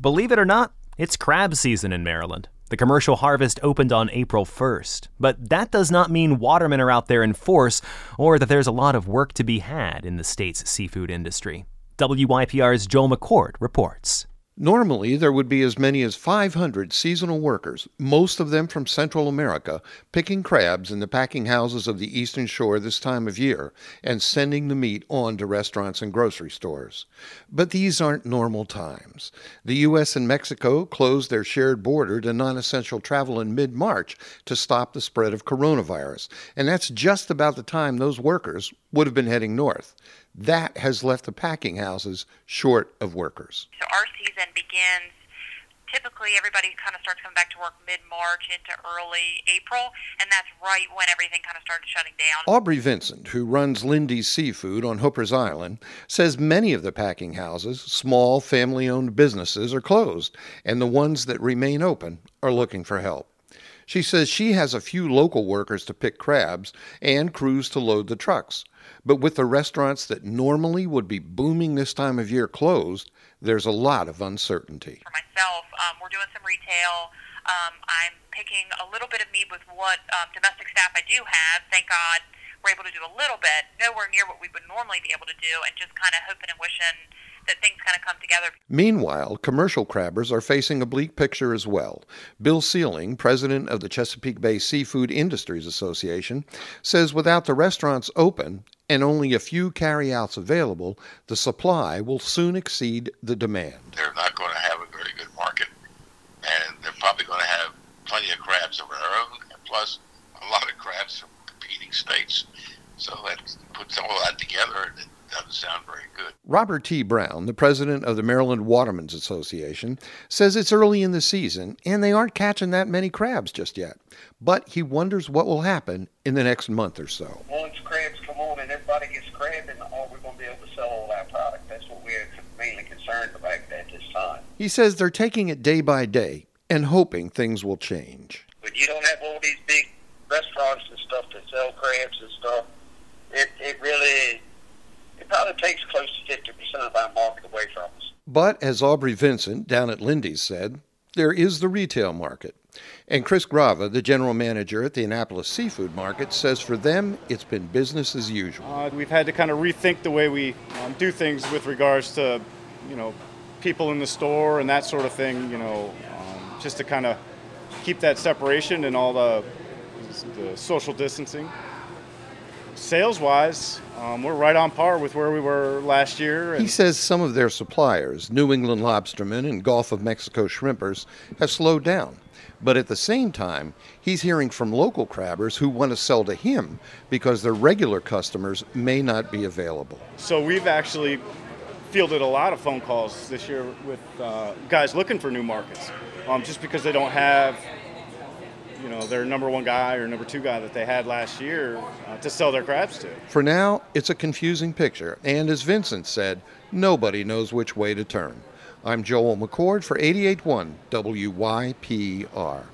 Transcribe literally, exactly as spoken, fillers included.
Believe it or not, it's crab season in Maryland. The commercial harvest opened on April first, but that does not mean watermen are out there in force or that there's a lot of work to be had in the state's seafood industry. W Y P R's Joel McCord reports. Normally, there would be as many as five hundred seasonal workers, most of them from Central America, picking crabs in the packing houses of the Eastern Shore this time of year and sending the meat on to restaurants and grocery stores. But these aren't normal times. The U S and Mexico closed their shared border to non-essential travel in mid-March to stop the spread of coronavirus, and that's just about the time those workers would have been heading north. That has left the packing houses short of workers. So our season begins, typically everybody kind of starts coming back to work mid-March into early April, and that's right when everything kind of started shutting down. Aubrey Vincent, who runs Lindy's Seafood on Hooper's Island, says many of the packing houses, small family-owned businesses, are closed, and the ones that remain open are looking for help. She says she has a few local workers to pick crabs and crews to load the trucks. But with the restaurants that normally would be booming this time of year closed, there's a lot of uncertainty. For myself, um, we're doing some retail. Um, I'm picking a little bit of meat with what um, domestic staff I do have. Thank God we're able to do a little bit, nowhere near what we would normally be able to do, and just kind of hoping and wishing that things kind of come together. Meanwhile, commercial crabbers are facing a bleak picture as well. Bill Sealing, president of the Chesapeake Bay Seafood Industries Association, says without the restaurants open and only a few carryouts available, the supply will soon exceed the demand. They're not going to have a very good market, and they're probably going to have plenty of crabs of their own, and plus a lot of crabs from competing states. So let's put all that together, and it doesn't sound very good. Robert T. Brown, the president of the Maryland Watermen's Association, says it's early in the season and they aren't catching that many crabs just yet. But he wonders what will happen in the next month or so. Once crabs come on and everybody gets crabbing, are we going to be able to sell all our product? That's what we're mainly concerned about at this time. He says they're taking it day by day and hoping things will change. When you don't have all these big restaurants and stuff that sell crabs and stuff, it, it really... It probably takes close to fifty percent of our market away from us. But as Aubrey Vincent down at Lindy's said, there is the retail market. And Chris Grava, the general manager at the Annapolis Seafood Market, says for them, it's been business as usual. Uh, we've had to kind of rethink the way we um, do things with regards to, you know, people in the store and that sort of thing, you know, um, just to kind of keep that separation and all the, the social distancing. Sales-wise, um, we're right on par with where we were last year. He says some of their suppliers, New England Lobstermen and Gulf of Mexico Shrimpers, have slowed down. But at the same time, he's hearing from local crabbers who want to sell to him because their regular customers may not be available. So we've actually fielded a lot of phone calls this year with uh, guys looking for new markets, um, just because they don't have, you know, their number one guy or number two guy that they had last year uh, to sell their crabs to. For now, it's a confusing picture, and as Vincent said, nobody knows which way to turn. I'm Joel McCord for eighty-eight point one W Y P R.